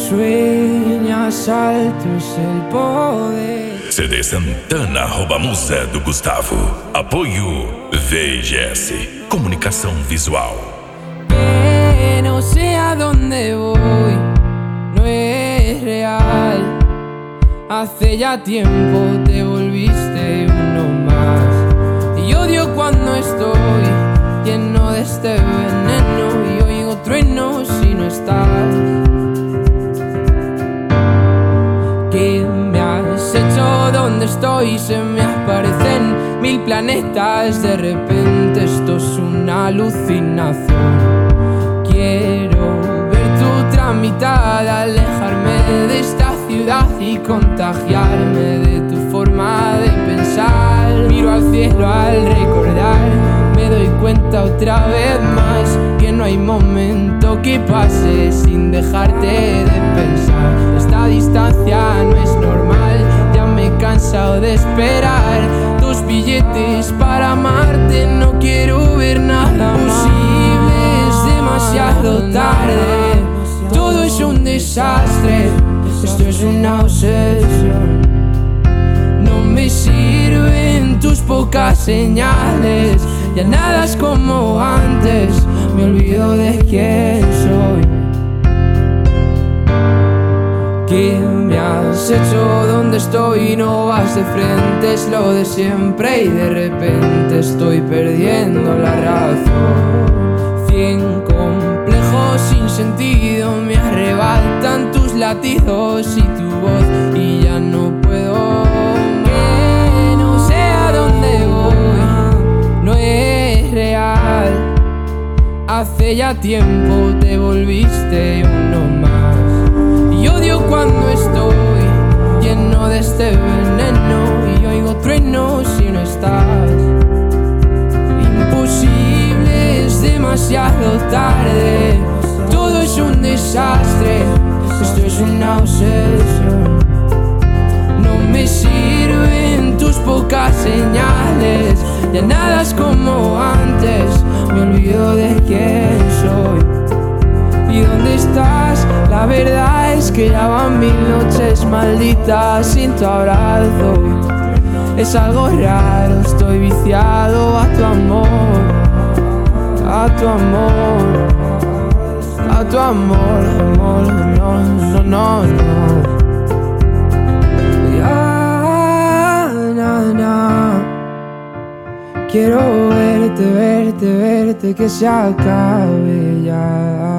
sueñas alto es el poder. CD Santana rouba a musa do Gustavo. Apoio VGS Comunicação Visual. Que no sé a dónde voy, no es real. Hace ya tiempo te volviste uno más. Y odio cuando estoy lleno de este veneno y oigo truenos si no estás. ¿Qué me has hecho? ¿Dónde estoy? Se me aparecen 1000 planetas. De repente esto es una alucinación. Quiero ver tu otra mitad, alejarme de esta ciudad y contagiarme de tu forma de pensar. Miro al cielo al recordar, me doy cuenta otra vez más que no hay momento que pase sin dejarte de pensar. Esta distancia no es normal, ya me he cansado de esperar tus billetes para amarte. No quiero ver nada posible, es demasiado tarde. Todo es un desastre, esto es una obsesión. No me sirven tus pocas señales, ya nada es como antes, me olvido de quién soy. ¿Qué me has hecho? ¿Dónde estoy? No vas de frente, es lo de siempre y de repente estoy perdiendo la razón. 100 complejos sin sentido me arrebatan tus latidos y tu voz y ya no puedo. Que no sé a dónde voy, no es real. Hace ya tiempo te volviste uno más. Y odio cuando estoy lleno de este veneno y oigo truenos si no estás. Imposible, es demasiado tarde. Todo es un desastre, esto es una obsesión. No me sirven tus pocas señales, ya nada es como antes, me olvido de quién soy. ¿Y dónde estás? La verdad es que ya van 1000 noches malditas sin tu abrazo. Es algo raro, estoy viciado a tu amor, a tu amor, a tu amor, amor, no, no, no, no. Ya, na, na. Quiero verte, verte, verte, que se acabe ya.